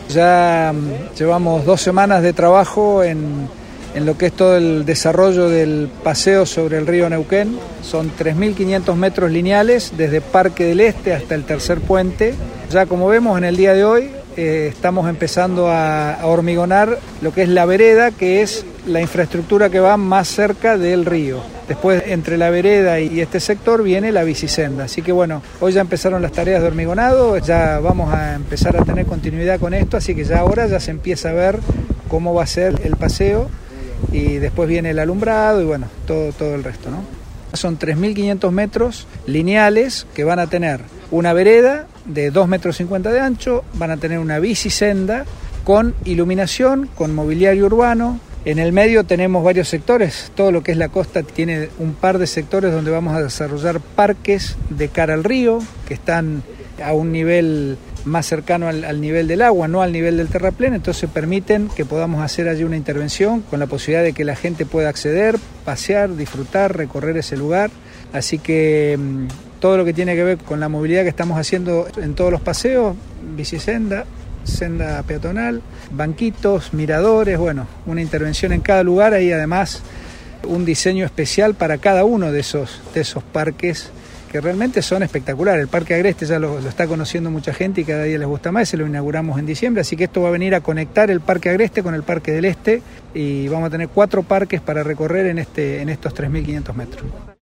Ya llevamos 2 semanas de trabajo en lo que es todo el desarrollo del paseo sobre el río Neuquén. Son 3.500 metros lineales desde Parque del Este hasta el tercer puente. Ya como vemos en el día de hoy estamos empezando a hormigonar lo que es la vereda, que es la infraestructura que va más cerca del río. Después, entre la vereda y este sector viene la bicisenda. Así que bueno, hoy ya empezaron las tareas de hormigonado, ya vamos a empezar a tener continuidad con esto, así que ya ahora ya se empieza a ver cómo va a ser el paseo y después viene el alumbrado y bueno, todo el resto, ¿no? Son 3.500 metros lineales que van a tener una vereda de 2,50 metros de ancho, van a tener una bicisenda con iluminación, con mobiliario urbano. En el medio tenemos varios sectores, todo lo que es la costa tiene un par de sectores donde vamos a desarrollar parques de cara al río, que están a un nivel más cercano al nivel del agua, no al nivel del terraplén, entonces permiten que podamos hacer allí una intervención con la posibilidad de que la gente pueda acceder, pasear, disfrutar, recorrer ese lugar. Así que todo lo que tiene que ver con la movilidad que estamos haciendo en todos los paseos, bicisenda, senda peatonal, banquitos, miradores, bueno, una intervención en cada lugar, ahí además un diseño especial para cada uno de esos parques que realmente son espectaculares. El Parque Agreste ya lo está conociendo mucha gente y cada día les gusta más, se lo inauguramos en diciembre, así que esto va a venir a conectar el Parque Agreste con el Parque del Este y vamos a tener 4 parques para recorrer en estos 3.500 metros.